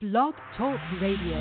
Blog Talk Radio.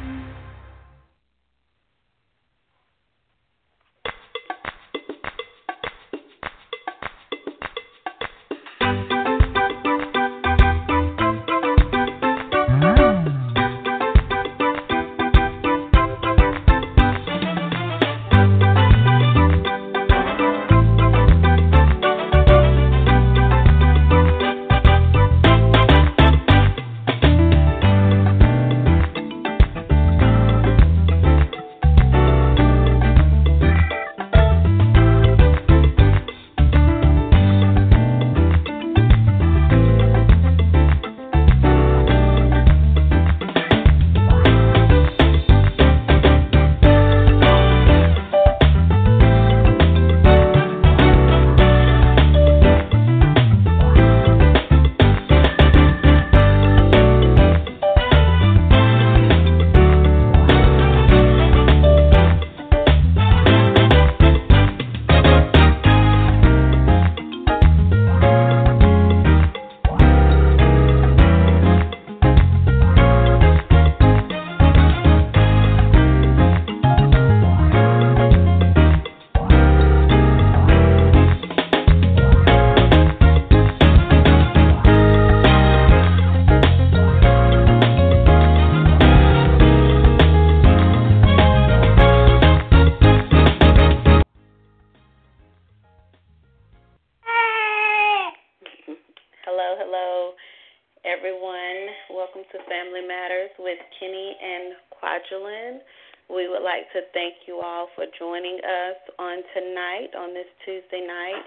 We would like to thank you all for joining us on tonight, on this Tuesday night.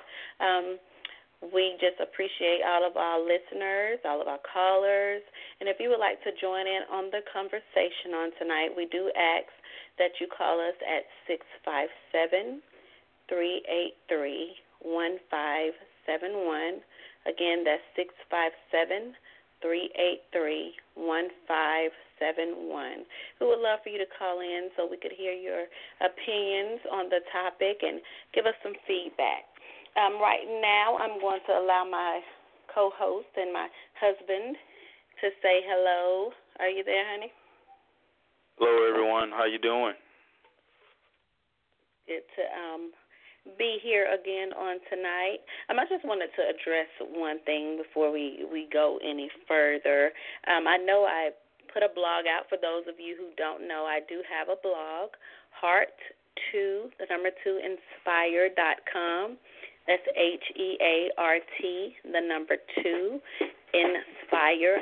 We just appreciate all of our listeners, all of our callers. And if you would like to join in on the conversation on tonight, we do ask that you call us at 657-383-1571. Again, that's 657-383-1571. We would love for you to call in so we could hear your opinions on the topic and give us some feedback. Right now, I'm going to allow my co-host and my husband to say hello. Are you there, honey? Hello, everyone. How you doing? Good to be here again on tonight. I just wanted to address one thing before we go any further. I know I put a blog out. For those of you who don't know, I do have a blog, heart2inspire.com. That's HEART, 2, Inspire,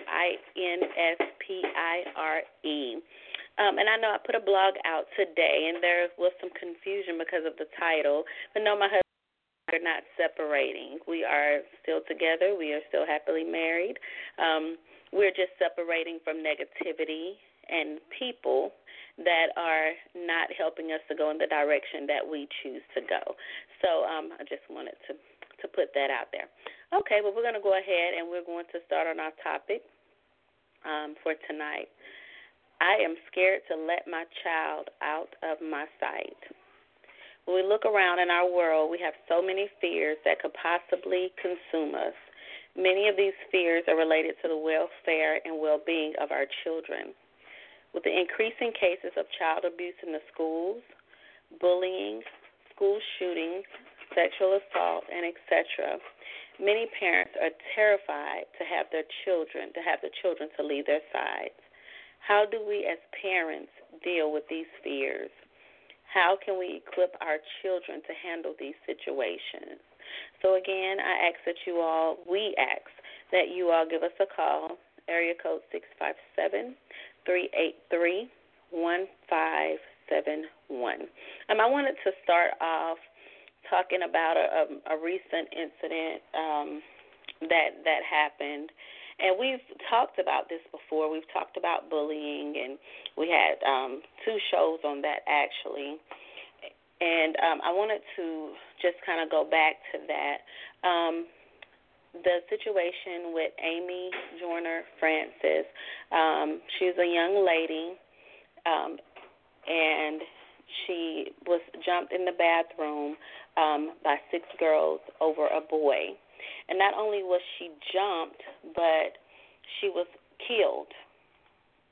INSPIRE. And I know I put a blog out today, and there was some confusion because of the title. But no, my husband and I are not separating. We are still together. We are still happily married. We're just separating from negativity and people that are not helping us to go in the direction that we choose to go. So I just wanted to put that out there. Okay, well, we're going to go ahead and we're going to start on our topic for tonight. I am scared to let my child out of my sight. When we look around in our world, we have so many fears that could possibly consume us. Many of these fears are related to the welfare and well-being of our children. With the increasing cases of child abuse in the schools, bullying, school shootings, sexual assault, and etc., many parents are terrified to have the children to leave their sides. How do we as parents deal with these fears? How can we equip our children to handle these situations? So again, we ask that you all give us a call, area code 657-383-1571. I wanted to start off talking about a recent incident that happened. And we've talked about this before. We've talked about bullying, and we had 2 shows on that, actually. And I wanted to just kind of go back to that. The situation with Amy Joyner Francis, she's a young lady, and she was jumped in the bathroom by 6 girls over a boy. And not only was she jumped, but she was killed.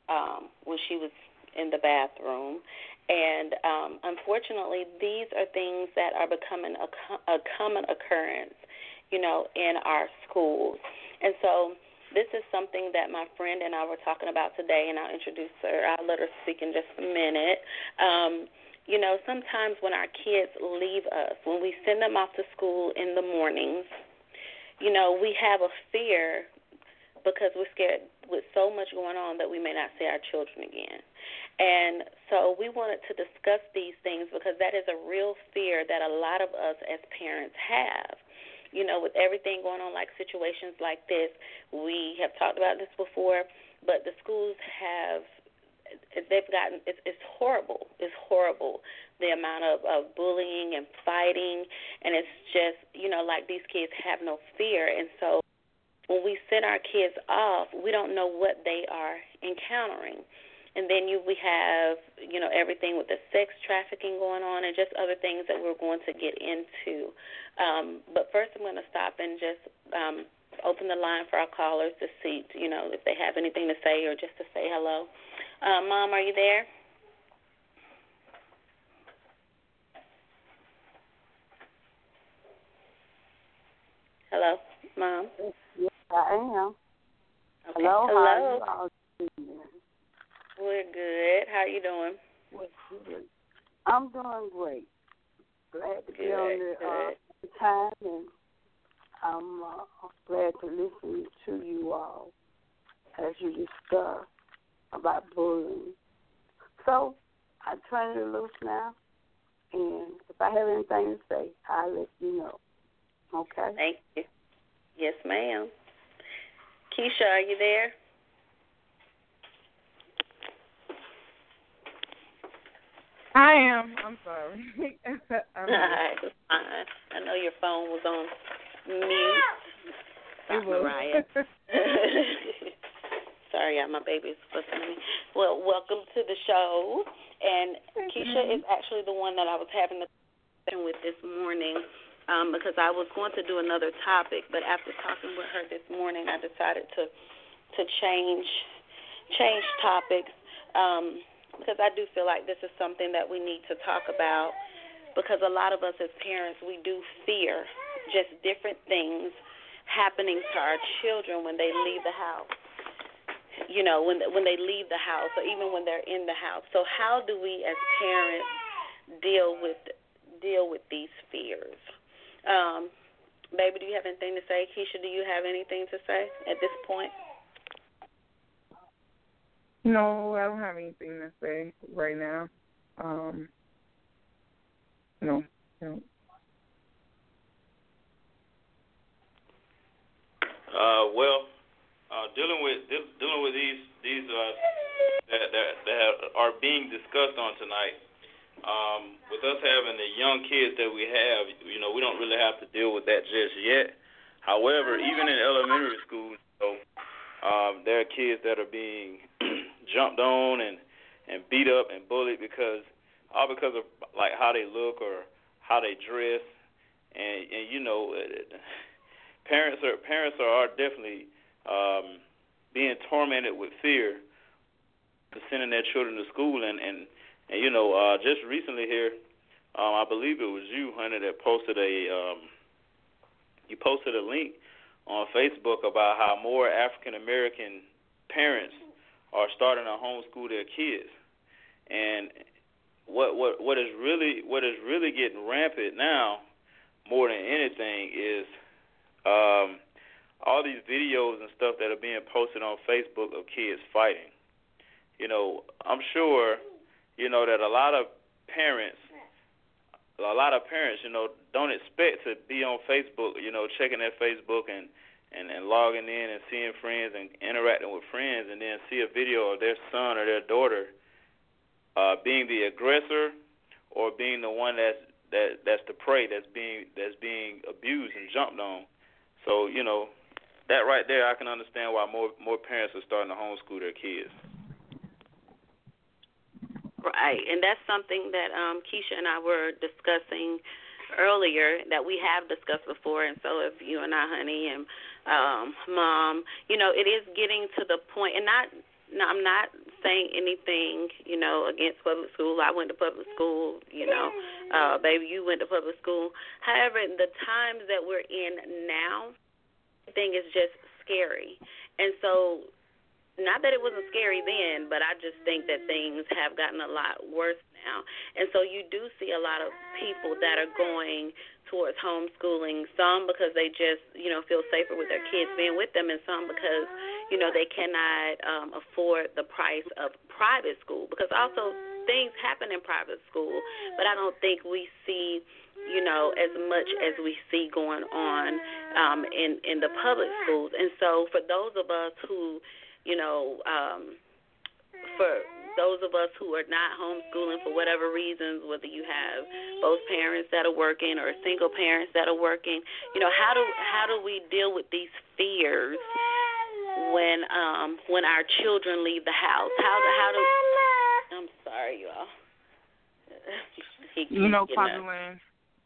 when she was in the bathroom. And unfortunately, these are things that are becoming a common occurrence, in our schools. And so this is something that my friend and I were talking about today, and I'll introduce her. I'll let her speak in just a minute. Sometimes when our kids leave us, when we send them off to school in the mornings, we have a fear because we're scared with so much going on that we may not see our children again. And so we wanted to discuss these things because that is a real fear that a lot of us as parents have. With everything going on, like situations like this, we have talked about this before, but the schools it's horrible. It's horrible, the amount of bullying and fighting, and it's just, like these kids have no fear. And so when we send our kids off, we don't know what they are encountering. And then we have, everything with the sex trafficking going on and just other things that we're going to get into. But first I'm going to stop and just open the line for our callers to see, if they have anything to say or just to say hello. Mom, are you there? Hello, Mom? Yes, I am. Okay. Hello. Hello. How are you all doing? We're good. How are you doing? Good. I'm doing great. Glad to be on the time, and I'm glad to listen to you all as you discuss about bullying. So I turn it loose now, and if I have anything to say, I'll let you know. Okay? Thank you. Yes, ma'am. Keisha, are you there? I am. I'm sorry. It's fine. I know your phone was on mute. It was. Mariah. Sorry, my baby's listening to me. Well, welcome to the show. And Keisha is actually the one that I was having the conversation with this morning because I was going to do another topic, but after talking with her this morning, I decided to change topics. Because I do feel like this is something that we need to talk about because a lot of us as parents, we do fear just different things happening to our children when they leave the house, when they leave the house or even when they're in the house. So how do we as parents deal with these fears? Baby, do you have anything to say? Keisha, do you have anything to say at this point? No, I don't have anything to say right now. No. Dealing with these that are being discussed on tonight. With us having the young kids that we have, we don't really have to deal with that just yet. However, even in elementary school, there are kids that are being jumped on and beat up and bullied because of like how they look or how they dress, and parents are definitely being tormented with fear for sending their children to school and just recently here, I believe it was you, Hunter, that posted you posted a link on Facebook about how more African American parents are starting to homeschool their kids, and what is really getting rampant now, more than anything, is all these videos and stuff that are being posted on Facebook of kids fighting. I'm sure that a lot of parents, don't expect to be on Facebook, checking their Facebook and logging in and seeing friends and interacting with friends, and then see a video of their son or their daughter being the aggressor or being the one that's the prey that's being abused and jumped on. So that right there, I can understand why more parents are starting to homeschool their kids. Right, and that's something that Keisha and I were discussing earlier, that we have discussed before, and so if you and I, honey, and Mom, it is getting to the point, and I'm not saying anything, against public school. I went to public school, baby, you went to public school. However, the times that we're in now, I think is just scary. And so, not that it wasn't scary then, but I just think that things have gotten a lot worse now. And so you do see a lot of people that are going towards homeschooling, some because they just, feel safer with their kids being with them, and some because, they cannot afford the price of private school. Because also things happen in private school, but I don't think we see, as much as we see going on in the public schools. And so for those of us who, for those of us who are not homeschooling for whatever reasons, whether you have both parents that are working or single parents that are working, how do we deal with these fears when our children leave the house? How do I'm sorry, you all. Fatherland,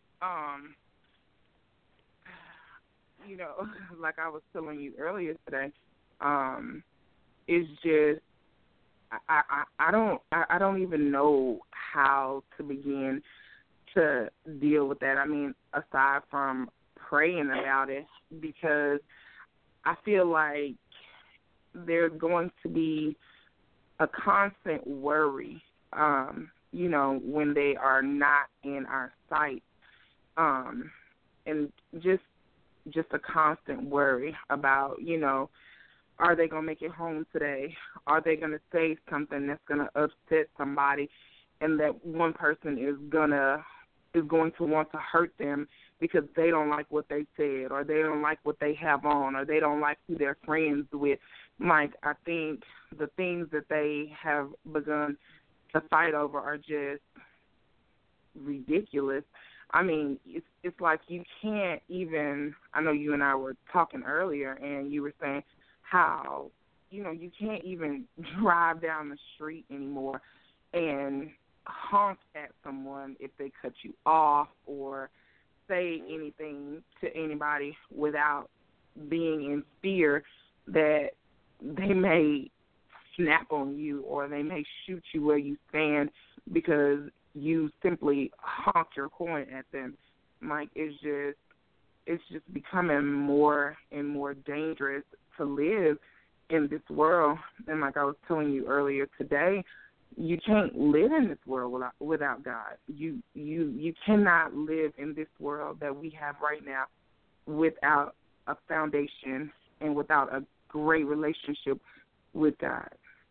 like I was telling you earlier today, it's just I don't even know how to begin to deal with that. I mean, aside from praying about it, because I feel like there's going to be a constant worry, when they are not in our sight, and just a constant worry about, are they going to make it home today? Are they going to say something that's going to upset somebody, and that one person is going to want to hurt them because they don't like what they said, or they don't like what they have on, or they don't like who they're friends with. Like, I think the things that they have begun to fight over are just ridiculous. I mean, it's like you can't even, I know you and I were talking earlier, and you were saying how, you can't even drive down the street anymore and honk at someone if they cut you off or say anything to anybody without being in fear that they may snap on you or they may shoot you where you stand because you simply honk your horn at them. Like, it's just becoming more and more dangerous to live in this world. And like I was telling you earlier today, you can't live in this world without God. You cannot live in this world that we have right now without a foundation and without a great relationship with God.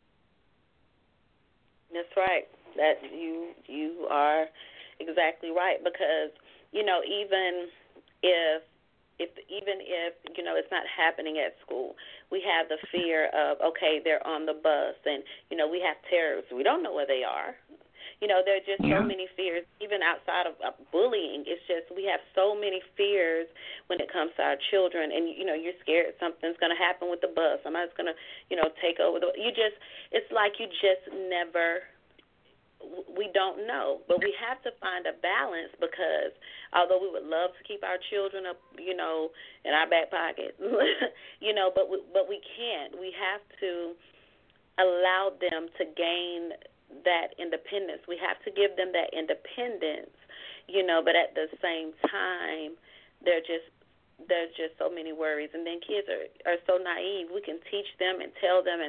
That's right. That you are exactly right, because even if it's not happening at school, we have the fear of, okay, they're on the bus, and we have terrorists. We don't know where they are. There are just so many fears, even outside of bullying. It's just we have so many fears when it comes to our children, and you're scared something's going to happen with the bus. Somebody's going to take over the. It's like you just never. We don't know, but we have to find a balance, because although we would love to keep our children up, in our back pocket, but we can't. We have to allow them to gain that independence. We have to give them that independence, but at the same time, there's just so many worries. And then kids are so naive. We can teach them and tell them,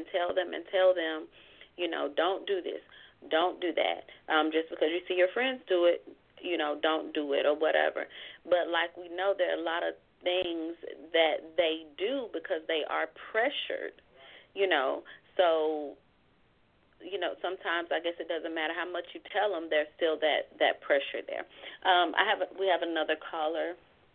don't do this. Don't do that. Just because you see your friends do it, don't do it or whatever. But like we know, there are a lot of things that they do because they are pressured, So, sometimes I guess it doesn't matter how much you tell them, there's still that pressure there. We have another caller.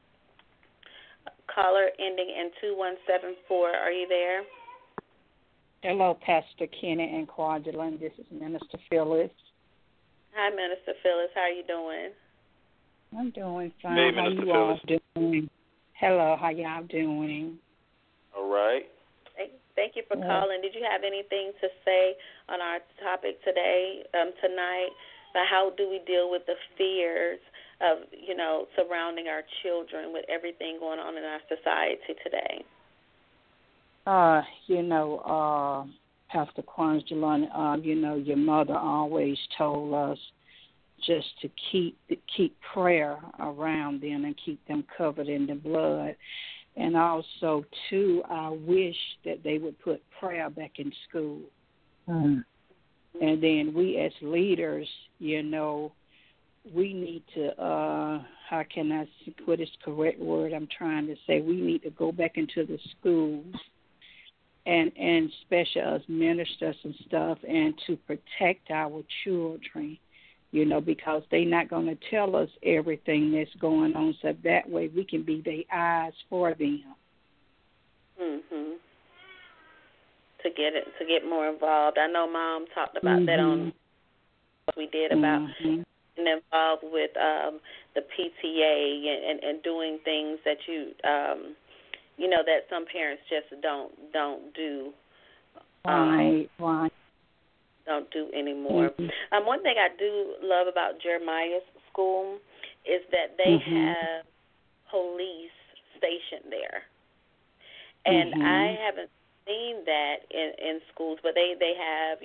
Caller ending in 2174. Are you there? Hello, Pastor Kenny and Quadrilyn. This is Minister Phyllis. Hi, Minister Phyllis. How are you doing? I'm doing fine. Hey, how Minister you all Phyllis. doing? Hello, how y'all doing? All right. Thank you for calling. Did you have anything to say on our topic tonight, about how do we deal with the fears of, surrounding our children with everything going on in our society today? Pastor Quangelon, your mother always told us just to keep prayer around them and keep them covered in the blood. And also, too, I wish that they would put prayer back in school. Mm. And then we as leaders, we need to, how can I put this correct word I'm trying to say? We need to go back into the schools and especially us ministers and stuff, and to protect our children, because they're not going to tell us everything that's going on, so that way we can be their eyes for them. Mhm. To get more involved. I know Mom talked about that on what we did about getting involved with the PTA and doing things that that some parents just don't do. Right. Don't do anymore. One thing I do love about Jeremiah's school is that they have police stationed there, and I haven't seen that in schools, but they have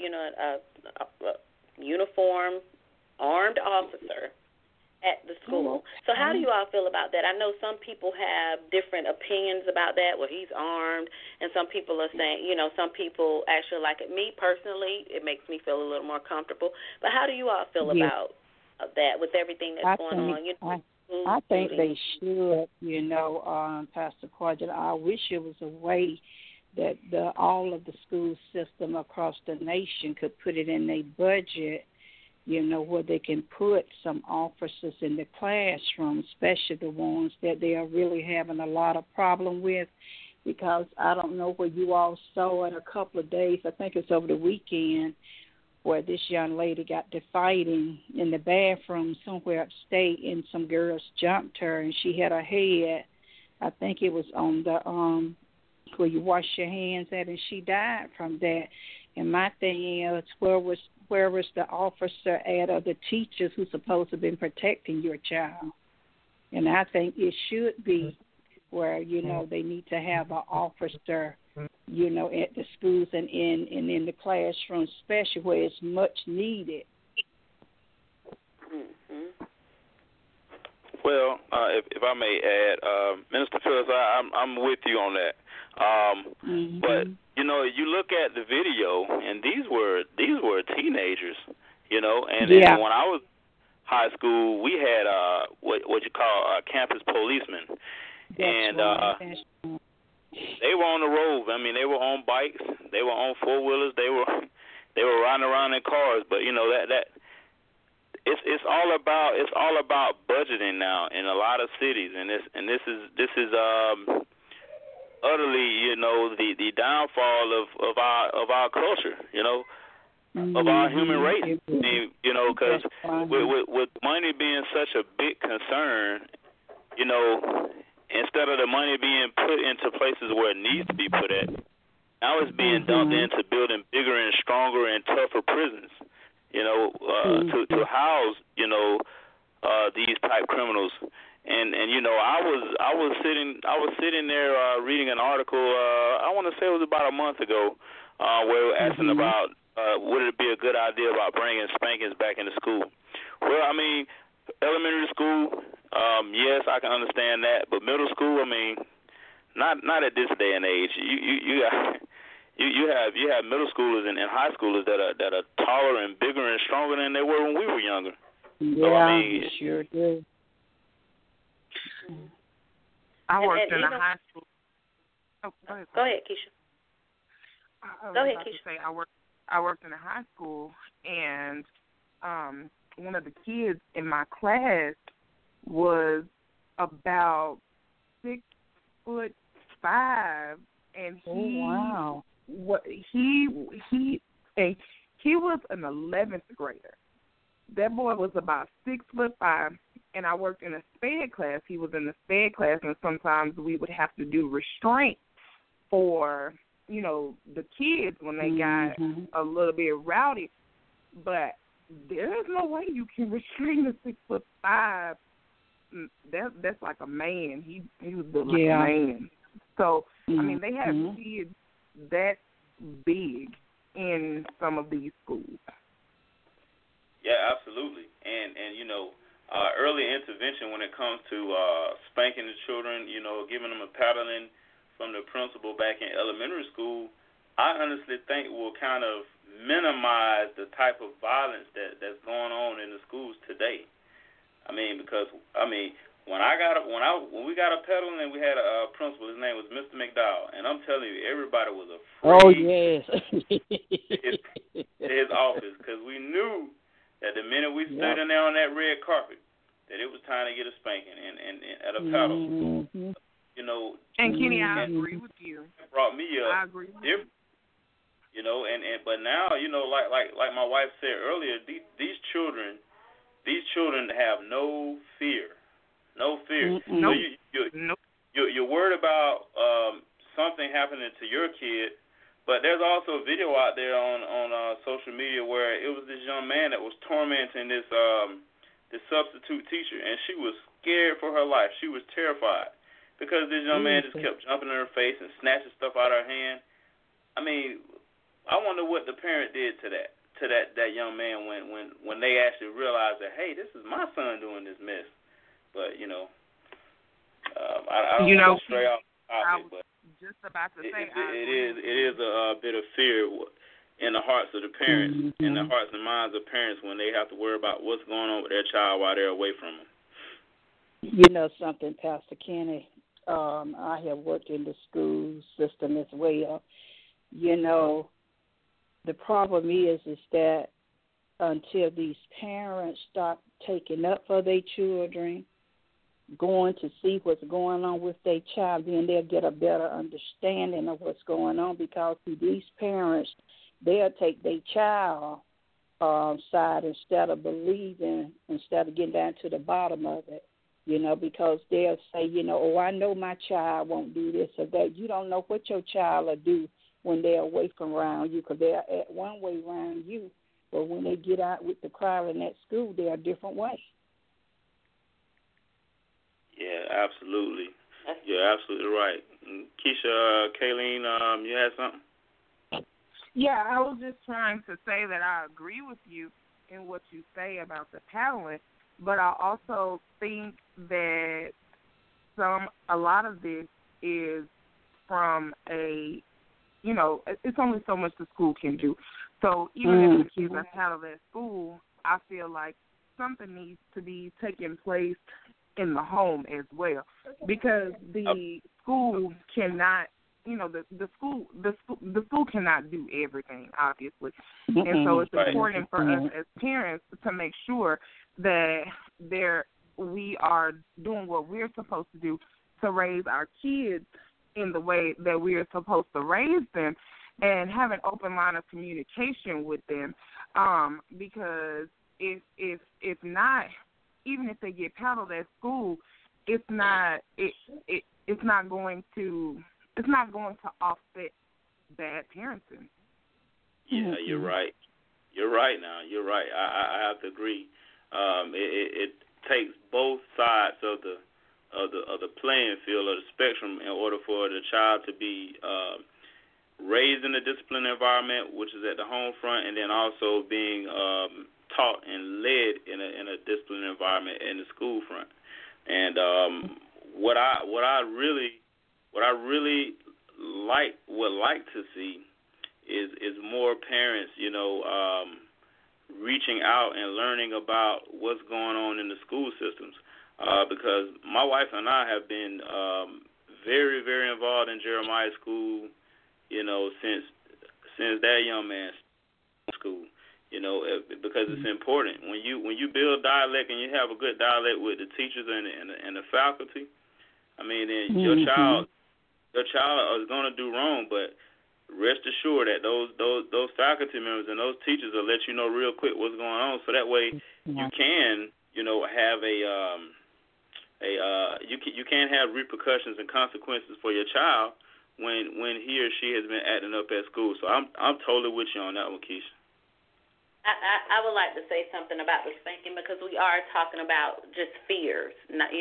a uniform armed officer at the school. So how do you all feel about that? I know some people have different opinions about that, where he's armed, and some people are saying, some people actually like it. Me personally, it makes me feel a little more comfortable. But how do you all feel about that with everything that's going on? I think they should, Pastor Quadra. I wish it was a way that all of the school system across the nation could put it in their budget, where they can put some officers in the classroom, especially the ones that they are really having a lot of problem with, because I don't know where you all saw it a couple of days, I think it's over the weekend, where this young lady got to fighting in the bathroom somewhere upstate, and some girls jumped her, and she had her head, I think it was on the where you wash your hands at, and she died from that. And my thing is, where was the officer at, or the teachers who's supposed to have been protecting your child? And I think it should be where, they need to have an officer, at the schools and in the classroom, especially where it's much needed. Well, if I may add, Minister Phillips, I'm with you on that. But you look at the video, and these were teenagers, and when I was high school, we had what you call campus policemen, and they were on the road. I mean, they were on bikes, they were on four wheelers, they were riding around in cars. But that it's all about budgeting now in a lot of cities, and this is utterly, the downfall of our culture, of our human race. I mean, because with money being such a big concern, instead of the money being put into places where it needs to be put at, now it's being dumped into building bigger and stronger and tougher prisons, to house, these type criminals. And I was sitting there reading an article. I want to say it was about a month ago, where we were asking about would it be a good idea about bringing spankings back into school. Well, I mean, elementary school, yes, I can understand that, but middle school, I mean, not at this day and age. You have middle schoolers and high schoolers that are taller and bigger and stronger than they were when we were younger. Yeah, so, I mean, sure do. I worked in a high school. Oh, go ahead, Keisha. Go ahead, Keisha. I worked in a high school, and one of the kids in my class was about 6'5", and he was an 11th grader. That boy was about 6'5", and I worked in a SPED class. He was in the SPED class, and sometimes we would have to do restraint for, the kids when they got a little bit rowdy. But there's no way you can restrain a 6'5". That's like a man. He was built like a man. So, I mean, they have kids that big, in some of these schools. Yeah, absolutely. And early intervention when it comes to spanking the children, giving them a paddling from the principal back in elementary school, I honestly think will kind of minimize the type of violence that's going on in the schools today. When we got a peddling and we had a principal, his name was Mr. McDowell, and I'm telling you, everybody was afraid. Oh yes. his office, because we knew that the minute we stood in there on that red carpet, that it was time to get a spanking and at a paddle. Mm-hmm. And Kenny, I agree with you. It brought me up. I agree with you. But now, like my wife said earlier, these children have no fear. No fear. Mm-hmm. So you're worried about something happening to your kid, but there's also a video out there on social media where it was this young man that was tormenting this substitute teacher, and she was scared for her life. She was terrified because this young man just kept jumping in her face and snatching stuff out of her hand. I wonder what the parent did to that young man when they actually realized that, hey, this is my son doing this mess. But I don't want to stray off the topic, but just about to say it is a bit of fear in the hearts of the parents, in the hearts and minds of parents when they have to worry about what's going on with their child while they're away from them. You know something, Pastor Kenny? I have worked in the school system as well. The problem is that until these parents start taking up for their children, going to see what's going on with their child, then they'll get a better understanding of what's going on, because these parents, they'll take their child side instead of getting down to the bottom of it, because they'll say, oh, I know my child won't do this or that. You don't know what your child will do when they're away from around you, because they're at one way around you, but when they get out with the crowd in that school, they're a different way. Yeah, absolutely. You're absolutely right. Keisha, Kayleen, you had something? Yeah, I was just trying to say that I agree with you in what you say about the paddling, but I also think that a lot of this is from it's only so much the school can do. So even if the kids are paddled at school, I feel like something needs to be taking place in the home as well, because the school cannot, the school cannot do everything, obviously, and so it's important for us as parents to make sure that we are doing what we're supposed to do to raise our kids in the way that we are supposed to raise them, and have an open line of communication with them, because if not, even if they get paddled at school, it's not going to offset bad parenting. Yeah, you're right. You're right now. You're right. I have to agree. It takes both sides of the playing field of the spectrum in order for the child to be raised in a disciplined environment, which is at the home front, and then also being taught and led in a disciplined environment in the school front. And what I really would like to see is more parents, reaching out and learning about what's going on in the school systems. Because my wife and I have been very, very involved in Jeremiah's school, since that young man's school. Because it's important when you build dialect and you have a good dialect with the teachers and the faculty. Then your child is going to do wrong, but rest assured that those faculty members and those teachers will let you know real quick what's going on, so that way you can have you can't have repercussions and consequences for your child when he or she has been acting up at school. So I'm totally with you on that one, Keisha. I would like to say something about the spanking, because we are talking about just fears, not,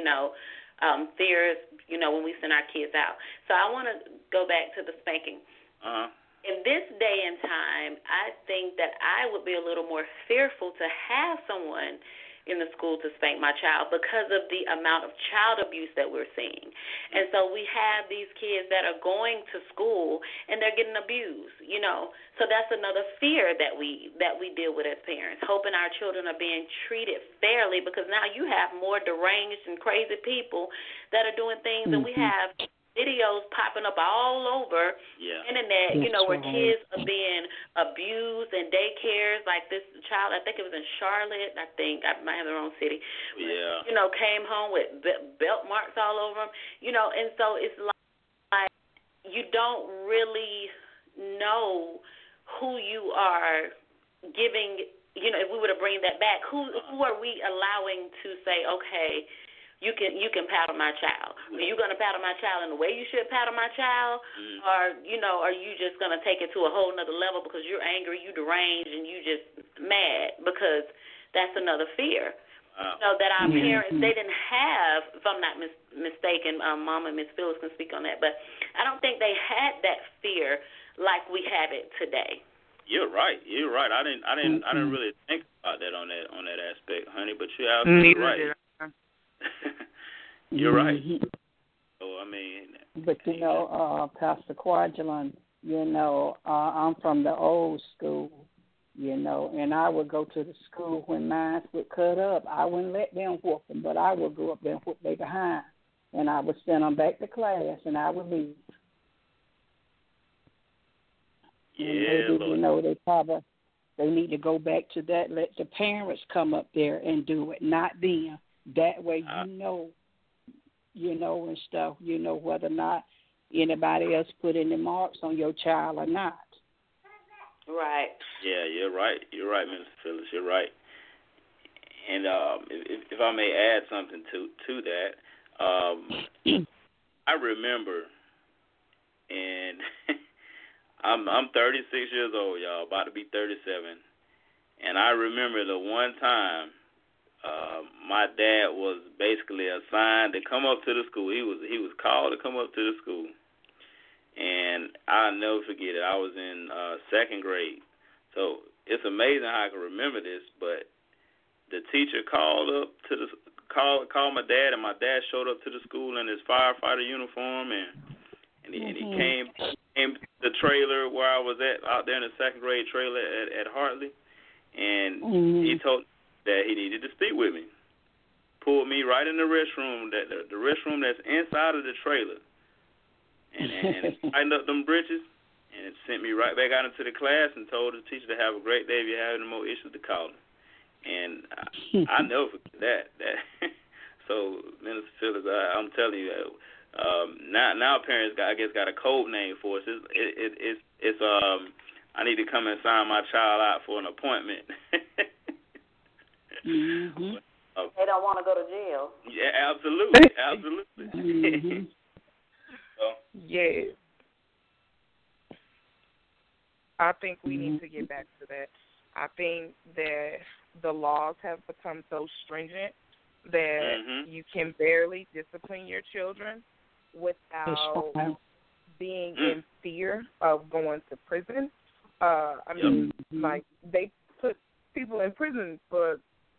fears, when we send our kids out. So I want to go back to the spanking. in this day and time, I think that I would be a little more fearful to have someone in the school to spank my child because of the amount of child abuse that we're seeing. And so we have these kids that are going to school and they're getting abused, So that's another fear that we deal with as parents, hoping our children are being treated fairly, because now you have more deranged and crazy people that are doing things, and we have videos popping up all over internet, where kids are being abused in daycares. Like this child, I think it was in Charlotte. I might have the wrong city. Yeah. Came home with belt marks all over him. And so it's like you don't really know who you are giving. If we were to bring that back, who are we allowing to say, okay, You can paddle my child. Are you going to paddle my child in the way you should paddle my child? Or, are you just going to take it to a whole nother level because you're angry, you deranged, and you just mad? Because that's another fear. That our parents, they didn't have, if I'm not mistaken, Mom and Miss Phyllis can speak on that, but I don't think they had that fear like we have it today. You're right. I didn't really think about that on that aspect, honey, but you're absolutely right. You're right. So, But Pastor Quadrant, I'm from the old school, and I would go to the school when mine would cut up. I wouldn't let them whoop them, but I would go up there and whoop their behind, and I would send them back to class, and I would leave. Yeah, and maybe, they need to go back to that. Let the parents come up there and do it, not them. That way and stuff, whether or not anybody else put any marks on your child or not. Right. Yeah, you're right. You're right, Minister Phyllis. You're right. And if I may add something to that, I remember, and I'm 36 years old, y'all, about to be 37, and I remember the one time my dad was basically assigned to come up to the school. He was called to come up to the school, and I'll never forget it. I was in second grade, so it's amazing how I can remember this. But the teacher called my dad, and my dad showed up to the school in his firefighter uniform, and he came to the trailer where I was at, out there in the second grade trailer at Hartley, and he told that he needed to speak with me. Pulled me right in the restroom, the restroom that's inside of the trailer, and tightened up them britches, and it sent me right back out into the class and told the teacher to have a great day. If you're having more issues, to call him. And I never forget that. So, Minister Phyllis, I'm telling you, now parents got a code name for us. It's I need to come and sign my child out for an appointment. They don't want to go to jail. Yeah, absolutely. Yeah. I think we need to get back to that. I think that the laws have become so stringent that you can barely discipline your children without being in fear of going to prison. Like they put people in prison for,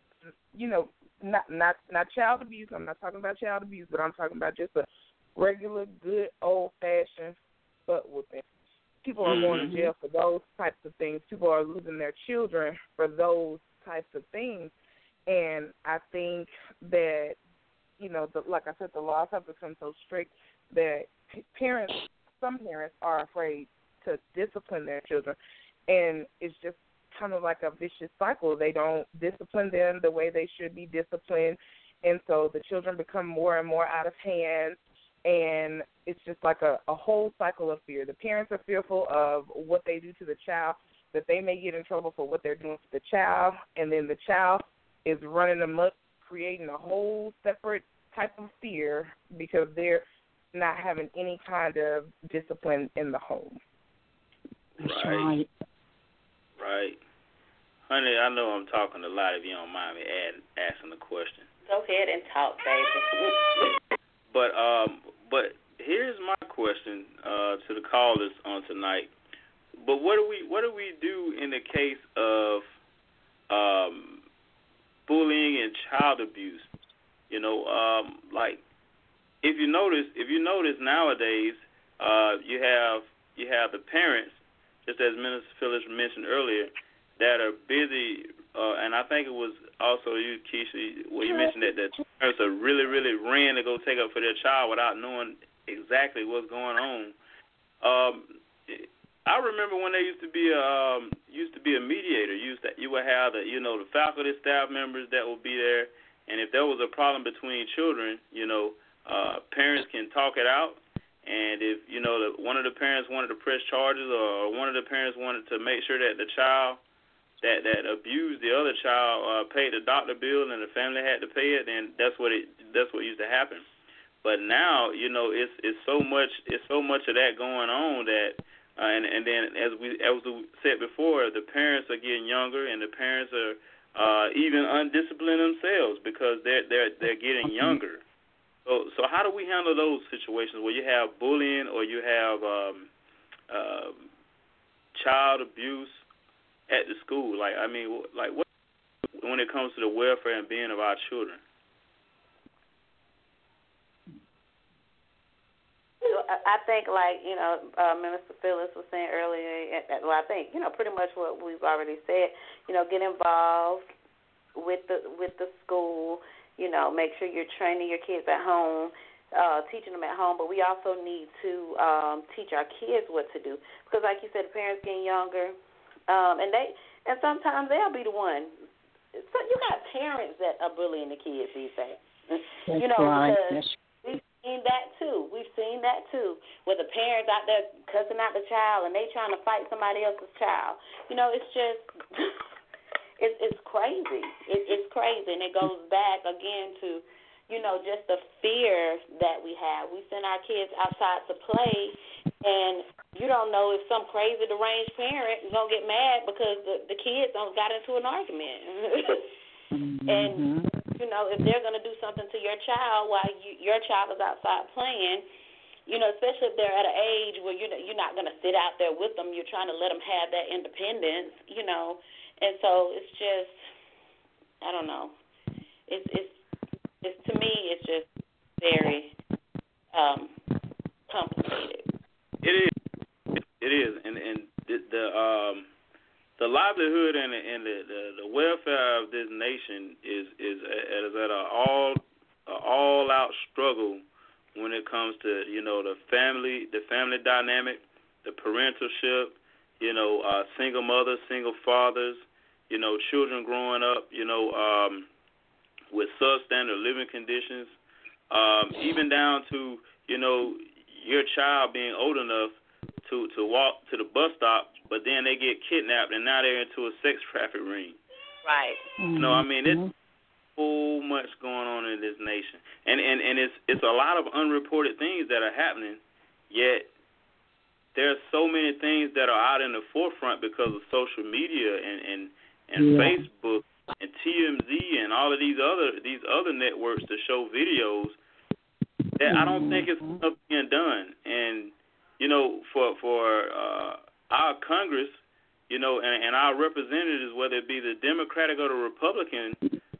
not child abuse. I'm not talking about child abuse, but I'm talking about just a regular, good, old-fashioned butt whooping. People are going to jail for those types of things. People are losing their children for those types of things. And I think that, like I said, the laws have become so strict that some parents are afraid to discipline their children. And it's just kind of like a vicious cycle. They don't discipline them the way they should be disciplined. And so the children become more and more out of hand. And it's just like a whole cycle of fear. The parents are fearful of what they do to the child, that they may get in trouble for what they're doing to the child, and then the child is running amok, creating a whole separate type of fear because they're not having any kind of discipline in the home. Right. Honey, I know I'm talking a lot. If you don't mind me asking the question. Go ahead and talk, baby. But here's my question to the callers on tonight. but what do we do in the case of bullying and child abuse? You know, like if you notice nowadays, you have the parents, just as Minister Phillips mentioned earlier, that are busy, and I think it was also you, Keisha, where you mentioned that parents are really, really ran to go take up for their child without knowing exactly what's going on. I remember when there used to be a mediator. You would have the faculty staff members that would be there, and if there was a problem between children, parents can talk it out. And if one of the parents wanted to press charges, or one of the parents wanted to make sure that the child that abused the other child paid the doctor bill, and the family had to pay it, then that's what used to happen. But now, it's so much of that going on that, and then as we said before, the parents are getting younger, and the parents are even undisciplined themselves because they're getting younger. So how do we handle those situations where you have bullying or you have child abuse at the school? What when it comes to the welfare and being of our children? I think, Minister Phillips was saying earlier, I think, pretty much what we've already said, get involved with the school, make sure you're training your kids at home, teaching them at home, but we also need to teach our kids what to do. Because like you said, the parents getting younger, and sometimes they'll be the one. So you got parents that are bullying the kids these days. That's right. Because we've seen that too, where the parents out there cussing out the child and they trying to fight somebody else's child. It's just it's crazy. It's crazy, and it goes back again to just the fear that we have. We send our kids outside to play, and you don't know if some crazy deranged parent is gonna get mad because the kids got into an argument. And if they're gonna do something to your child while your child is outside playing, especially if they're at an age where you're not gonna sit out there with them, you're trying to let them have that independence, and so it's just, I don't know. It's to me, it's just very complicated. It is, and the livelihood and the welfare of this nation is at an all out struggle when it comes to the family dynamic, the parentalship, single mothers, single fathers, children growing up, with substandard living conditions, even down to your child being old enough to walk to the bus stop, but then they get kidnapped and now they're into a sex traffic ring. Right. It's so much going on in this nation, and it's a lot of unreported things that are happening. Yet there's so many things that are out in the forefront because of social media and Facebook and TMZ and all of these other networks to show videos that I don't think it's enough being done. And for our Congress, and our representatives, whether it be the Democratic or the Republican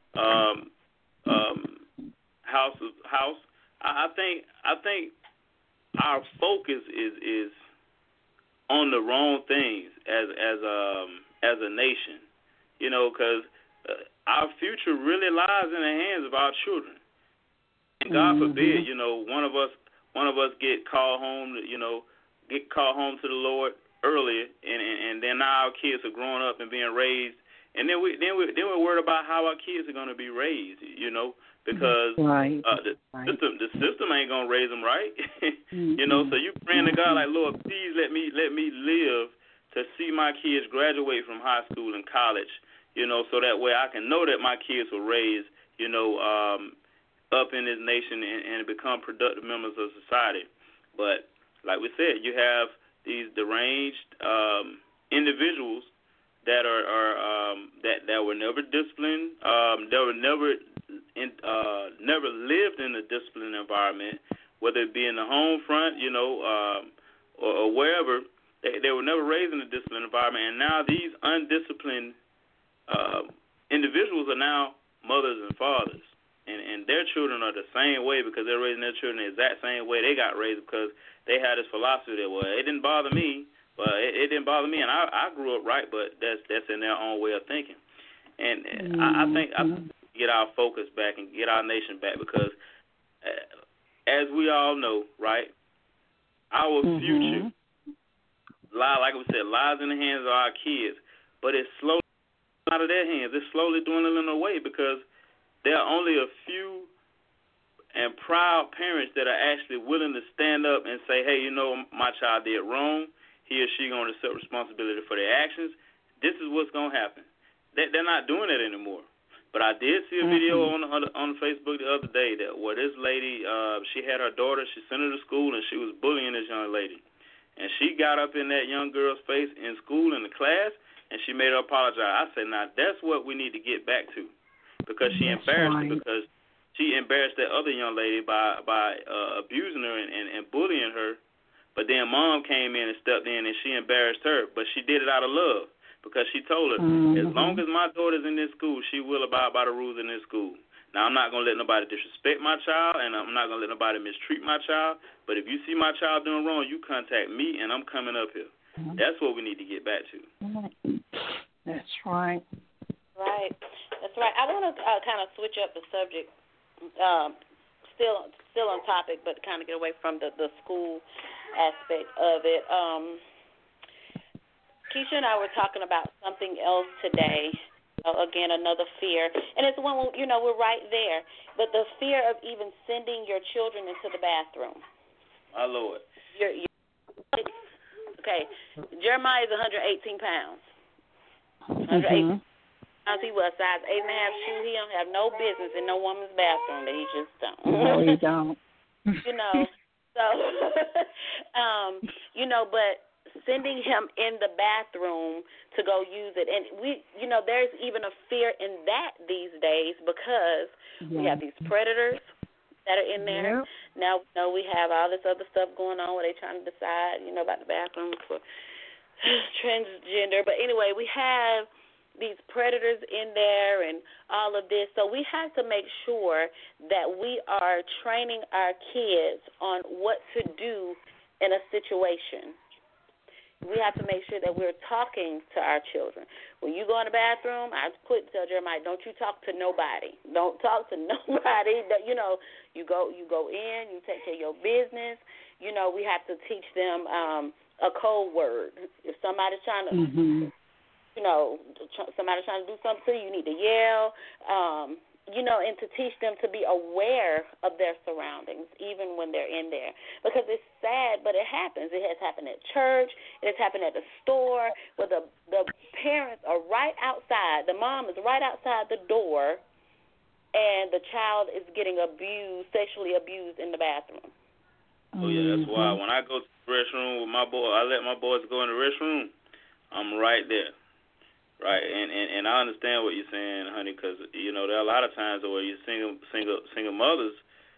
House, I think our focus is on the wrong things as a nation, because our future really lies in the hands of our children. And God forbid, one of us get called home to the Lord earlier, and then now our kids are growing up and being raised, and then we're worried about how our kids are going to be raised, because the system ain't going to raise them right, So you praying to God like, Lord, please let me live to see my kids graduate from high school and college, so that way I can know that my kids were raised, up in this nation and become productive members of society. But like we said, you have these deranged individuals that are that were never disciplined, that were never lived in a disciplined environment, whether it be in the home front, or wherever. They were never raised in a disciplined environment, and now these undisciplined individuals are now mothers and fathers, and their children are the same way because they're raising their children the exact same way they got raised because they had this philosophy that, well, it didn't bother me, but it didn't bother me, and I grew up right, but that's in their own way of thinking. And I think get our focus back and get our nation back because, as we all know, right, our future, like we said, lies in the hands of our kids, but it's slowly out of their hands. It's slowly dwindling away because there are only a few and proud parents that are actually willing to stand up and say, hey, you know, my child did wrong. He or she going to accept responsibility for their actions. This is what's going to happen. They're not doing that anymore. But I did see a video on Facebook the other day where this lady, she had her daughter, she sent her to school, and she was bullying this young lady. And she got up in that young girl's face in school in the class, and she made her apologize. I said, now, that's what we need to get back to because she embarrassed her because she embarrassed that other young lady by abusing her and bullying her. But then Mom came in and stepped in, and she embarrassed her. But she did it out of love because she told her, as long as my daughter's in this school, she will abide by the rules in this school. Now, I'm not going to let nobody disrespect my child, and I'm not going to let nobody mistreat my child. But if you see my child doing wrong, you contact me, and I'm coming up here. That's what we need to get back to. That's right. Right. That's right. I want to kind of switch up the subject, still on topic, but kind of get away from the school aspect of it. Keisha and I were talking about something else today. Again, another fear. And it's one, you know, we're right there. But the fear of even sending your children into the bathroom. My Lord. Okay, Jeremiah is 118 pounds. 118 pounds. He was size 8.5 shoe. He don't have no business in no woman's bathroom. That he just don't. No, he don't. You know, so you know, but sending him in the bathroom to go use it, and we, you know, there's even a fear in that these days because we have these predators that are in there. Now, you know, we have all this other stuff going on where they're trying to decide, you know, about the bathrooms for transgender. But anyway, we have these predators in there and all of this. So we have to make sure that we are training our kids on what to do in a situation. We have to make sure that we're talking to our children. When you go in the bathroom, I tell Jeremiah, don't you talk to nobody. Don't talk to nobody. You know, you go in, you take care of your business. You know, we have to teach them a code word. If somebody's trying to, you know, somebody's trying to do something to you, you need to yell. You know, and to teach them to be aware of their surroundings, even when they're in there. Because it's sad, but it happens. It has happened at church. It has happened at the store where the parents are right outside. The mom is right outside the door, and the child is getting abused, sexually abused in the bathroom. Oh, yeah, that's why when I go to the restroom with my boy, I let my boys go in the restroom. I'm right there. Right, and I understand what you're saying, honey, because you know there are a lot of times where you single mothers,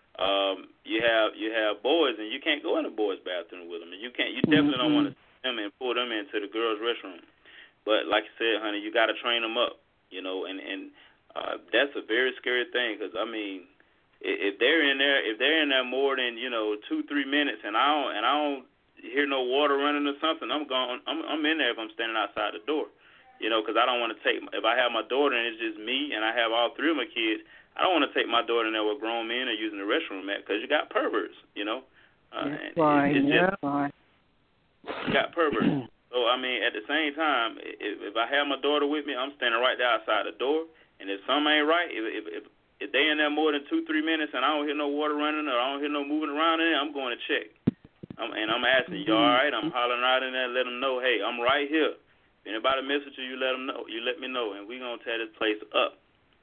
you have boys and you can't go in the boys' bathroom with them, and you definitely don't want to send them and pull them into the girls' restroom. But like you said, honey, you got to train them up, you know, and that's a very scary thing because I mean, if they're in there more than 2-3 minutes, and I don't hear no water running or something, I'm in there if I'm standing outside the door. You know, because I don't want to take, if I have my daughter and it's just me and I have all three of my kids, I don't want to take my daughter in there with grown men or using the restroom mat because you got perverts, you know. You got perverts. So, I mean, at the same time, if I have my daughter with me, I'm standing right there outside the door. And if something ain't right, if they in there more than 2-3 minutes and I don't hear no water running or I don't hear no moving around in there, I'm going to check. And I'm asking, you all right? I'm hollering out in there, let them know, hey, I'm right here. If anybody message you, let them know. You let me know, and we're going to tear this place up.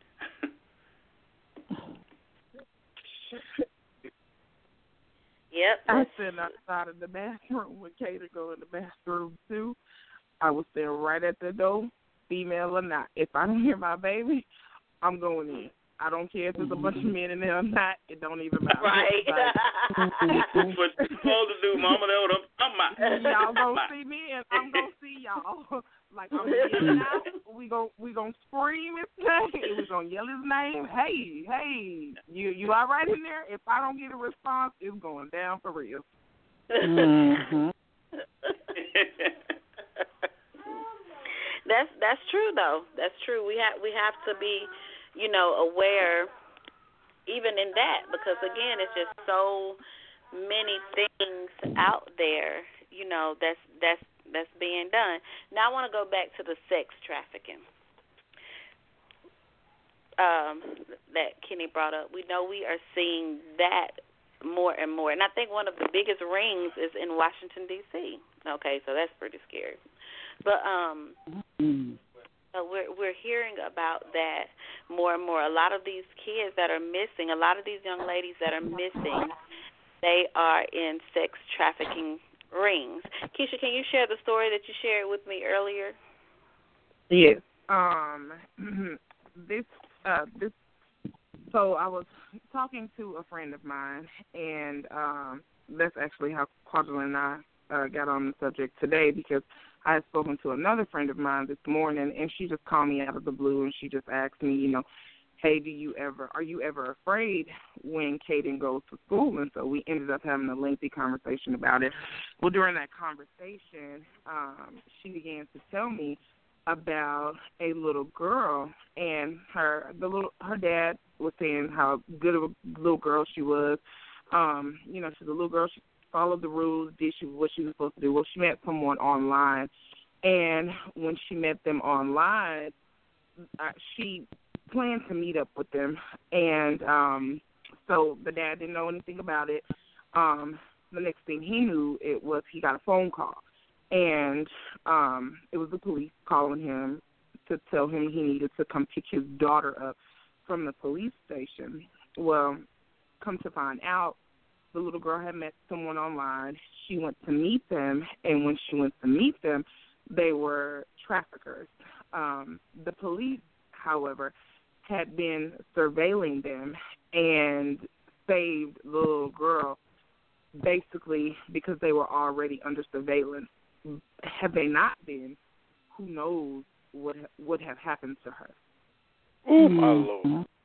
Yep. I sit outside of the bathroom when Kater go in the bathroom, too. I will stand right at the door, female or not. If I don't hear my baby, I'm going in. I don't care if there's a bunch of men in there or not. It don't even matter. Right. That's what you're supposed to do, Mama. That's what I'm talking about. Y'all gonna see me, and I'm gonna see y'all. Like, I'm gonna get it out. We gonna scream his name. We gonna yell his name. Hey, you all right in there? If I don't get a response, it's going down for real. Mm-hmm. That's true though. That's true. We have to be, aware even in that, because again, it's just so many things out there, that's being done. Now I want to go back to the sex trafficking that Kenny brought up. We know we are seeing that more and more, and I think one of the biggest rings is in Washington D.C. Okay, so that's pretty scary. But we're hearing about that more and more. A lot of these kids that are missing, a lot of these young ladies that are missing, they are in sex trafficking rings. Keisha, can you share the story that you shared with me earlier? Yes. So I was talking to a friend of mine, and that's actually how Quadra and I got on the subject today, because I had spoken to another friend of mine this morning, and she just called me out of the blue, and she just asked me, hey, are you ever afraid when Kaden goes to school? And so we ended up having a lengthy conversation about it. Well, during that conversation, she began to tell me about a little girl, and her dad was saying how good of a little girl she was. She's a little girl. She followed the rules, did what she was supposed to do. Well, she met someone online, and when she met them online, she planned to meet up with them, and so the dad didn't know anything about it. The next thing he knew, he got a phone call, and it was the police calling him to tell him he needed to come pick his daughter up from the police station. Well, come to find out, the little girl had met someone online. She went to meet them, and when she went to meet them, they were traffickers. The police, however, had been surveilling them and saved the little girl basically because they were already under surveillance. Had they not been, who knows what would have happened to her. Oh, my Lord.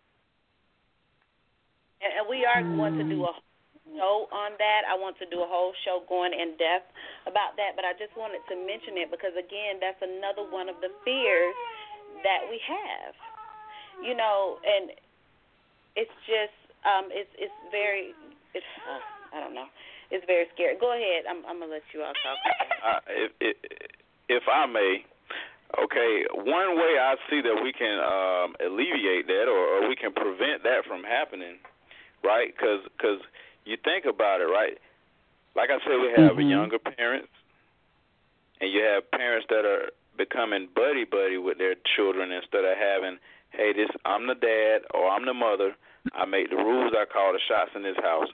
And we are going to do a show on that. I want to do a whole show going in depth about that, but I just wanted to mention it because, again, that's another one of the fears that we have. And it's just, it's very, I don't know. It's very scary. Go ahead. I'm going to let you all talk. If I may, okay, one way I see that we can alleviate that or we can prevent that from happening, right? Because you think about it, right? Like I said, we have younger parents, and you have parents that are becoming buddy-buddy with their children instead of having, hey, I'm the dad or I'm the mother. I make the rules. I call the shots in this house.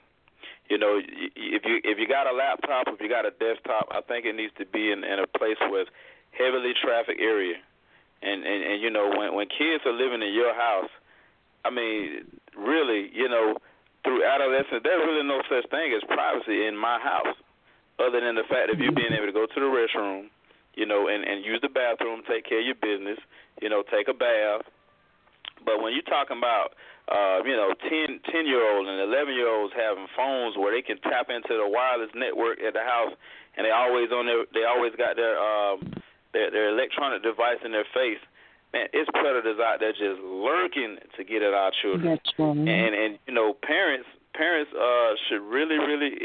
If you got a laptop, if you got a desktop, I think it needs to be in a place with heavily trafficked area. And when kids are living in your house, I mean, really, through adolescence, there's really no such thing as privacy in my house, other than the fact of you being able to go to the restroom, and use the bathroom, take care of your business, take a bath. But when you're talking about 10-year-olds and 11-year-olds having phones where they can tap into the wireless network at the house, and they always got their electronic device in their face, man, it's predators out there just lurking to get at our children. That's right. And parents should really,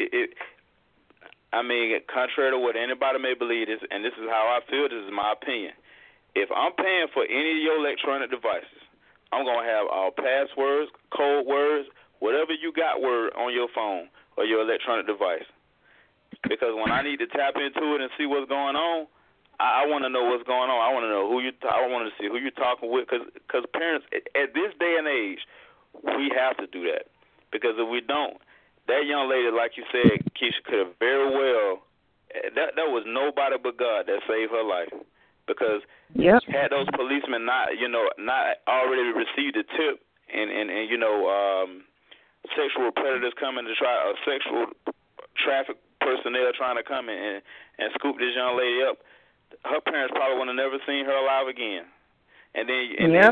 contrary to what anybody may believe, and this is how I feel, this is my opinion. If I'm paying for any of your electronic devices, I'm going to have all passwords, code words, whatever you got word on your phone or your electronic device. Because when I need to tap into it and see what's going on, I want to know what's going on. I want to know I want to see who you're talking with. Because parents, at this day and age, we have to do that. Because if we don't, that young lady, like you said, Keisha, could have very well, that was nobody but God that saved her life. Because had those policemen not already received a tip and sexual predators coming to try sexual traffic personnel trying to come and scoop this young lady up. Her parents probably would have never seen her alive again. And then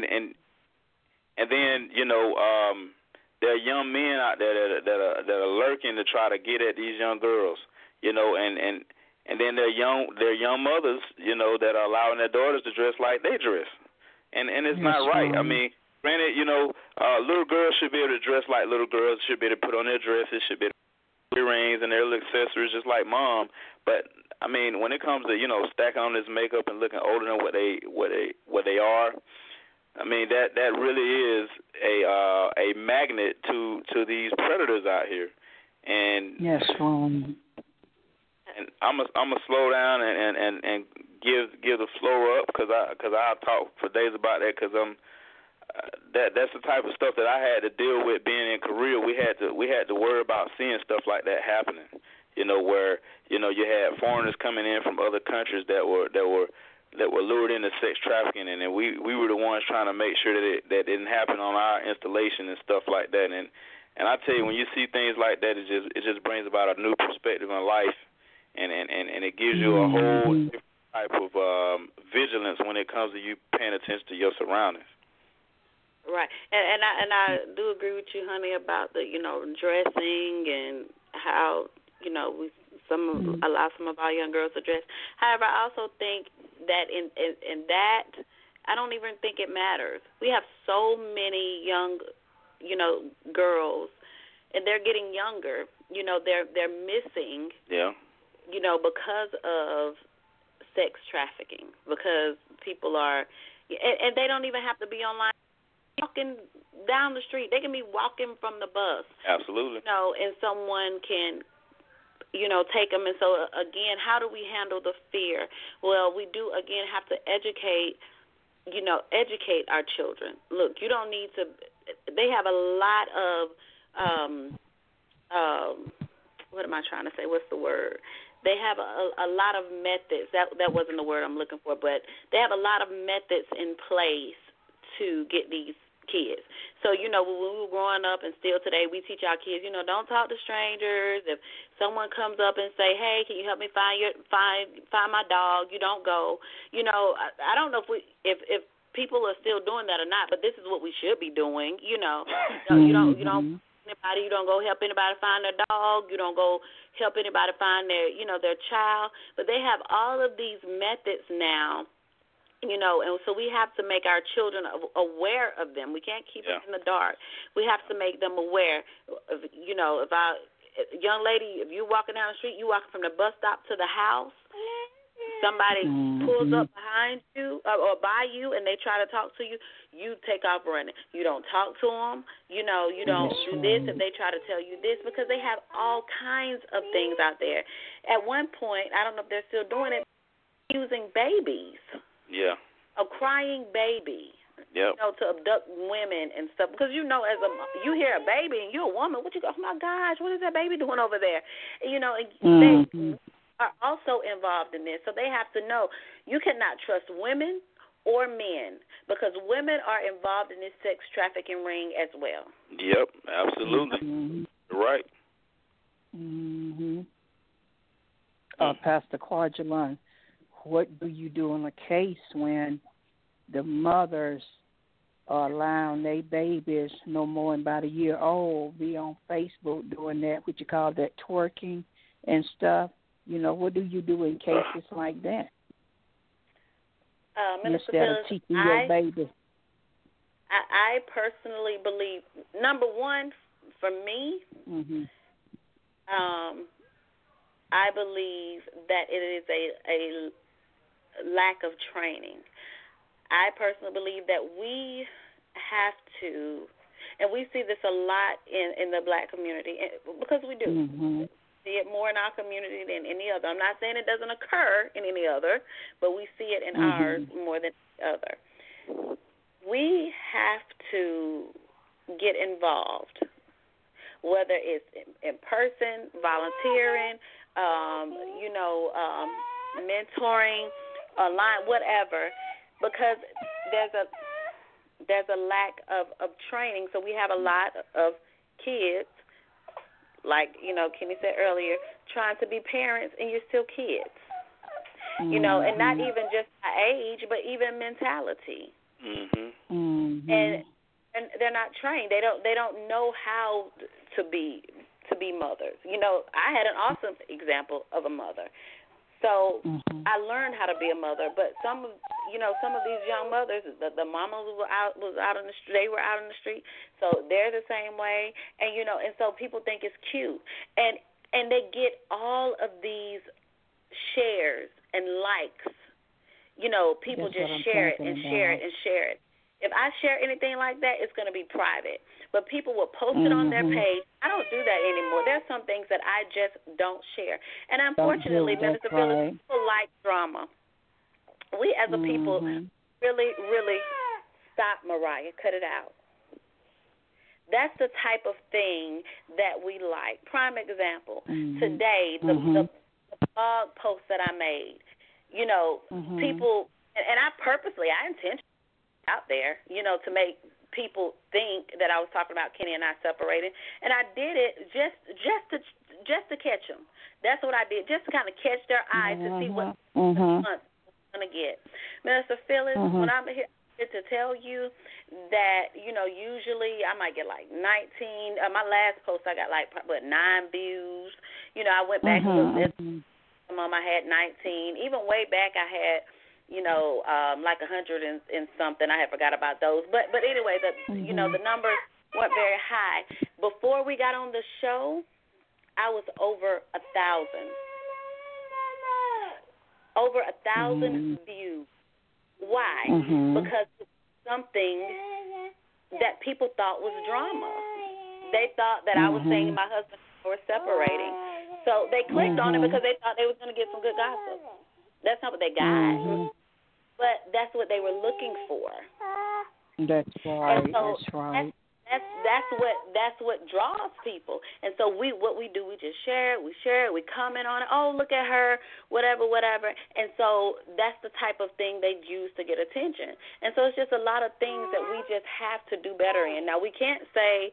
there are young men out there that are lurking to try to get at these young girls, and then there are young mothers, that are allowing their daughters to dress like they dress, and it's not right. I mean, granted, little girls should be able to dress like little girls, should be able to put on their dresses, should be able to wear earrings and their little accessories just like mom. But I mean, when it comes to stacking on this makeup and looking older than what they are. I mean that really is a magnet to these predators out here, and yes, Ron. And I'm a slow down and give the floor up because I'll talk for days about that because that's the type of stuff that I had to deal with being in Korea. We had to worry about seeing stuff like that happening, where you had foreigners coming in from other countries that were lured into sex trafficking, and then we were the ones trying to make sure that didn't happen on our installation and stuff like that. And I tell you, when you see things like that, it just brings about a new perspective on life, and it gives you a whole different type of vigilance when it comes to you paying attention to your surroundings. Right, and I do agree with you, honey, about the dressing and how we allow some of our young girls to dress. However, I also think that in that, I don't even think it matters. We have so many young, girls, and they're getting younger. They're missing. Yeah. Because of sex trafficking, because people are, and they don't even have to be online. Walking down the street, they can be walking from the bus. Absolutely. And someone can take them. And so, again, how do we handle the fear? Well, we do, again, have to educate our children. Look, you don't need to – they have a lot of what am I trying to say? What's the word? They have a lot of methods. That wasn't the word I'm looking for, but they have a lot of methods in place to get these kids. So, when we were growing up and still today, we teach our kids, don't talk to strangers. If someone comes up and say, hey, can you help me find my dog, you don't go. I don't know if people are still doing that or not, but this is what we should be doing. You don't anybody, you don't go help anybody find their dog, you don't go help anybody find their child. But they have all of these methods now. And so we have to make our children aware of them. We can't keep them in the dark. We have to make them aware. If young lady, if you're walking down the street, you walking from the bus stop to the house, somebody pulls up behind you or by you and they try to talk to you, you take off running. You don't talk to them. You don't do this if they try to tell you this, because they have all kinds of things out there. At one point, I don't know if they're still doing it, using babies. Yeah. A crying baby. Yep. To abduct women and stuff. Because you hear a baby and you're a woman, what you go, oh my gosh, what is that baby doing over there? They are also involved in this. So they have to know you cannot trust women or men, because women are involved in this sex trafficking ring as well. Yep, absolutely. You're right. Pastor Quadralon, what do you do in a case when the mothers are allowing their babies no more than about a year old be on Facebook doing that, what you call that twerking and stuff? What do you do in cases like that? Instead of teaching your baby. I personally believe, number one, for me, I believe that it is a lack of training. I personally believe that we have to, and we see this a lot in the black community, because we do. See it more in our community than any other. I'm not saying it doesn't occur in any other, but we see it in ours more than the other. We have to get involved, whether it's in person, volunteering, mentoring, online, whatever, because there's a lack of training. So we have a lot of kids, like, Kenny said earlier, trying to be parents, and you're still kids. And not even just by age, but even mentality. And they're not trained. They don't know how to be mothers. I had an awesome example of a mother. So I learned how to be a mother, but some of these young mothers, the mamas was out on the street. They were out on the street, so they're the same way. And and so people think it's cute, and they get all of these shares and likes. People just share it and share it and share it. If I share anything like that, it's going to be private. But people will post it on their page. I don't do that anymore. There's some things that I just don't share. And unfortunately, Minister Phyllis, people like drama. We as a people really, really stop, Mariah. Cut it out. That's the type of thing that we like. Prime example. Today, the blog post that I made, people, and I intentionally out there, to make people think that I was talking about Kenny and I separating, and I did it just to catch them. That's what I did, just to kind of catch their eyes to see what I'm going to get. Minister Phyllis, when I'm here to tell you that, usually I might get like 19. My last post I got like 9 views. I went back a little bit. I had 19. Even way back I had like 100 and something. I had forgot about those. But anyway, the numbers weren't very high. Before we got on the show, I was over 1,000. Over 1,000 views. Why? Because it's something that people thought was drama. They thought that I was saying my husband were separating. So they clicked on it because they thought they was going to get some good gossip. That's not what they got. But that's what they were looking for. That's right. So that's right. That's what draws people. And so what we do, we just share it, we comment on it. Oh, look at her, whatever. And so that's the type of thing they use to get attention. And so it's just a lot of things that we just have to do better in. Now we can't say,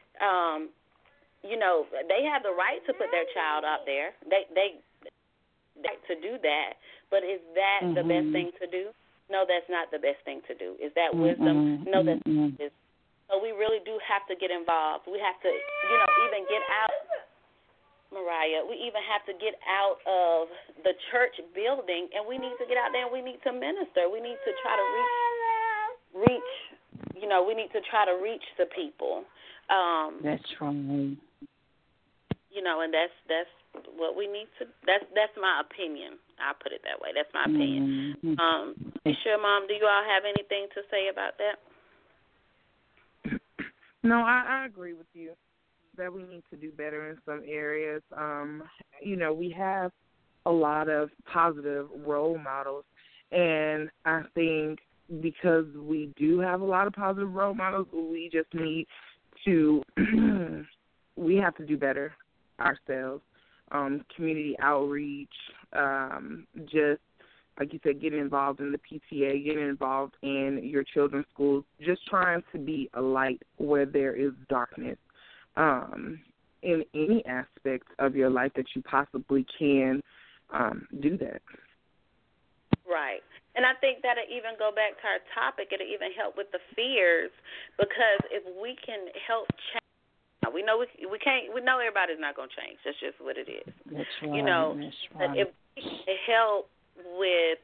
they have the right to put their child out there. They to do that, but is that the best thing to do? No, that's not the best thing to do. Is that wisdom? No, that's not. So we really do have to get involved. We have to, even get out, Mariah. We even have to get out of the church building, and we need to get out there and we need to minister. We need to try to reach. We need to try to reach the people. That's right. And that's what we need to. That's my opinion. I'll put it that way. That's my opinion. You sure, Mom? Do you all have anything to say about that? No, I agree with you that we need to do better in some areas. We have a lot of positive role models, and I think because we do have a lot of positive role models, we just need to we have to do better ourselves. Community outreach, just like you said, getting involved in the PTA, getting involved in your children's schools, just trying to be a light where there is darkness in any aspect of your life that you possibly can do that. Right. And I think that'll even go back to our topic. It'll even help with the fears, because if we can help change, we know we can't. We know everybody's not going to change. That's just what it is. That's right. That's right. But if we can help with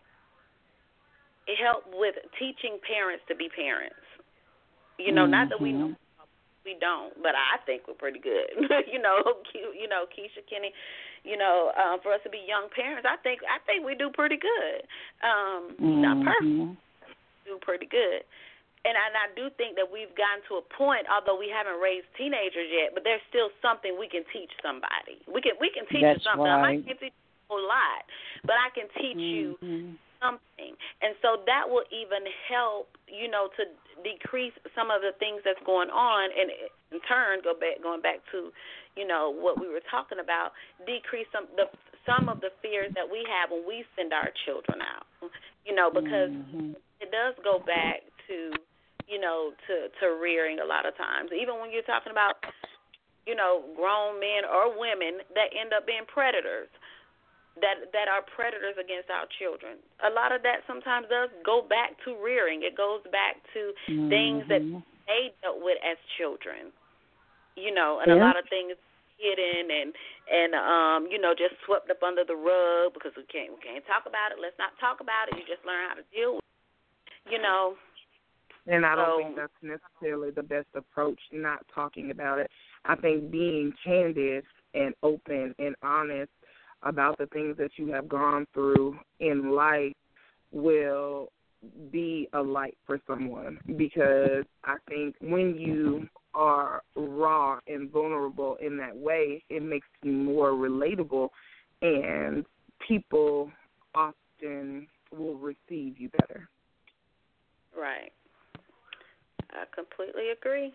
teaching parents to be parents, not that we don't, but I think we're pretty good. Keisha, Kenny, for us to be young parents, I think we do pretty good. Not perfect, do pretty good. And I do think that we've gotten to a point, although we haven't raised teenagers yet, but there's still something we can teach somebody. We can teach you something. Right. I might teach you a whole lot, but I can teach you something. And so that will even help, to decrease some of the things that's going on, and in turn, going back to, what we were talking about, decrease some of the fears that we have when we send our children out, because it does go back to to rearing a lot of times. Even when you're talking about, grown men or women that end up being predators, that are predators against our children. A lot of that sometimes does go back to rearing. It goes back to things that they dealt with as children, and a lot of things hidden and just swept up under the rug because we can't talk about it. Let's not talk about it. You just learn how to deal with it, And I don't think that's necessarily the best approach, not talking about it. I think being candid and open and honest about the things that you have gone through in life will be a light for someone, because I think when you are raw and vulnerable in that way, it makes you more relatable, and people often will receive you better. Right. I completely agree.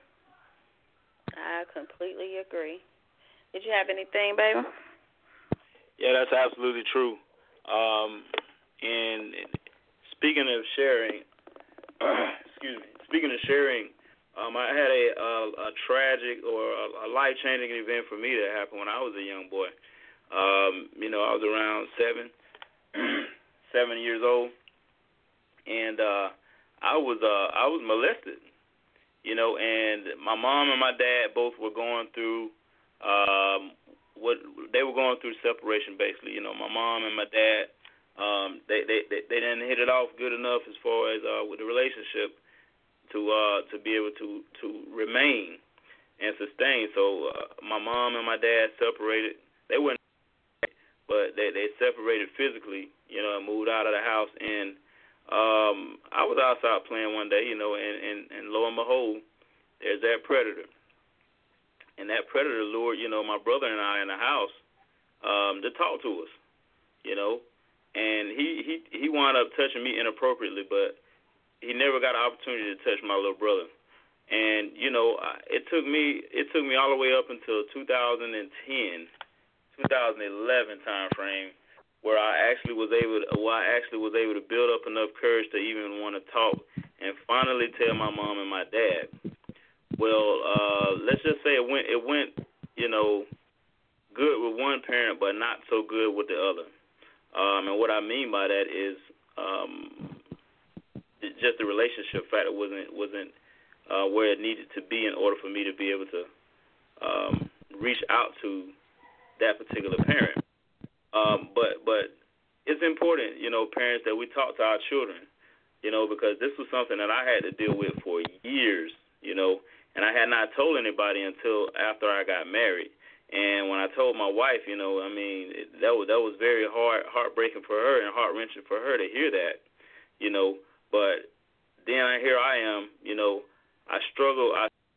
Did you have anything, baby? Yeah, that's absolutely true. And speaking of sharing, I had a tragic or a life-changing event for me that happened when I was a young boy. I was around 7 years old, and I was molested. And my mom and my dad both were going through separation, basically. My mom and my dad, they didn't hit it off good enough as far as with the relationship to be able to remain and sustain. So my mom and my dad separated. They weren't, but they separated physically. And moved out of the house. And I was outside playing one day, and lo and behold, there's that predator. And that predator lured, my brother and I in the house to talk to us, And he wound up touching me inappropriately, but he never got an opportunity to touch my little brother. And, it took me all the way up until 2011 time frame where I actually was able to build up enough courage to even want to talk and finally tell my mom and my dad. Well, let's just say it went, good with one parent, but not so good with the other. And what I mean by that is just the relationship factor wasn't where it needed to be in order for me to be able to reach out to that particular parent. But it's important, parents, that we talk to our children, because this was something that I had to deal with for years, and I had not told anybody until after I got married. And when I told my wife, that was very heartbreaking for her and heart-wrenching for her to hear that, But then here I am, I struggled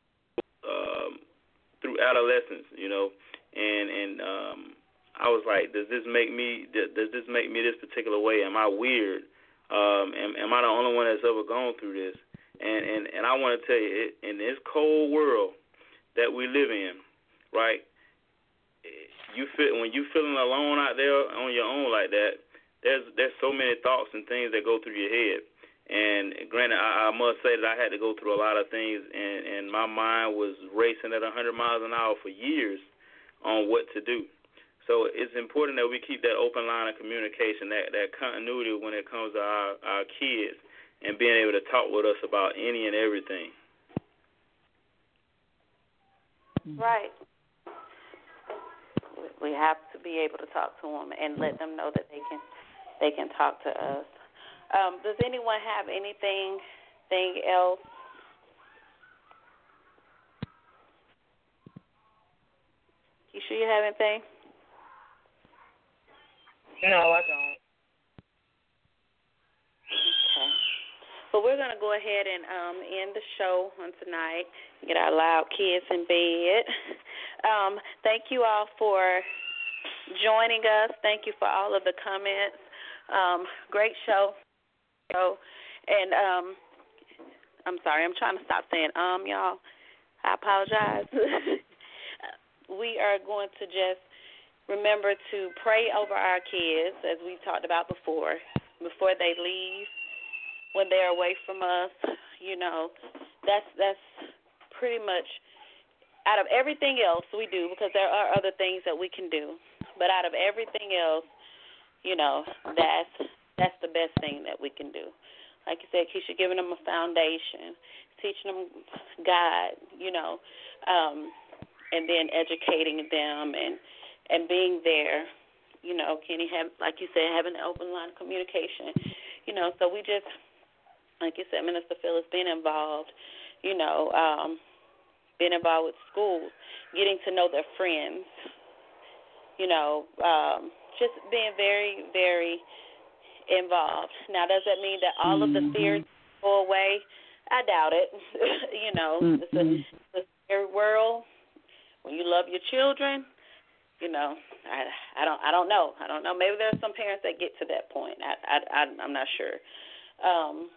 through adolescence, and I was like, does this make me this particular way? Am I weird? Am I the only one that's ever gone through this? And I want to tell you, in this cold world that we live in, right? When you're feeling alone out there on your own like that, there's so many thoughts and things that go through your head. And granted, I must say that I had to go through a lot of things, and my mind was racing at 100 miles an hour for years on what to do. So it's important that we keep that open line of communication, that continuity when it comes to our kids and being able to talk with us about any and everything. Right. We have to be able to talk to them and let them know that they can talk to us. Does anyone have anything else? You sure you have anything? No, I don't. Okay. Well, we're going to go ahead and end the show on tonight, get our loud kids in bed. Thank you all for joining us. Thank you for all of the comments. Great show. And I'm sorry, I'm trying to stop saying y'all. I apologize. We are going to just remember to pray over our kids, as we talked about before they leave, when they're away from us, that's pretty much out of everything else we do, because there are other things that we can do, but out of everything else, that's the best thing that we can do. Like you said, Keisha, giving them a foundation, teaching them God, and then educating them and being there. Kenny, like you said, having an open line of communication. So we just, like you said, Minister Phyllis, being involved, being involved with schools, getting to know their friends, just being very, very involved. Now, does that mean that all of the fears go away? I doubt it. It's a scary world. When you love your children, I don't know. I don't know. Maybe there are some parents that get to that point. I'm not sure. All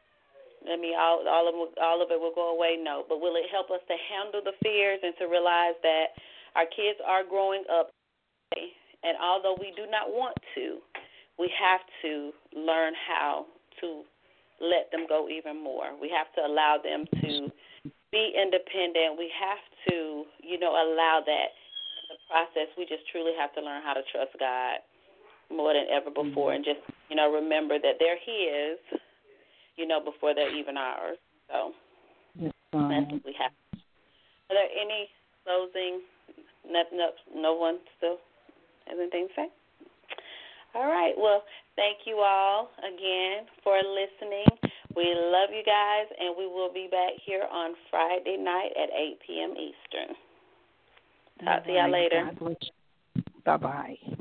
of it will go away? No. But will it help us to handle the fears and to realize that our kids are growing up? And although we do not want to, we have to learn how to let them go even more. We have to allow them to be independent. We have to, allow that in the process. We just truly have to learn how to trust God more than ever before, and just, remember that they're His, before they're even ours. So that's what we have. Are there any closing? No one still has anything to say? All right. Well, thank you all again for listening. We love you guys, and we will be back here on Friday night at 8 p.m. Eastern. Talk to y'all later. Bye-bye.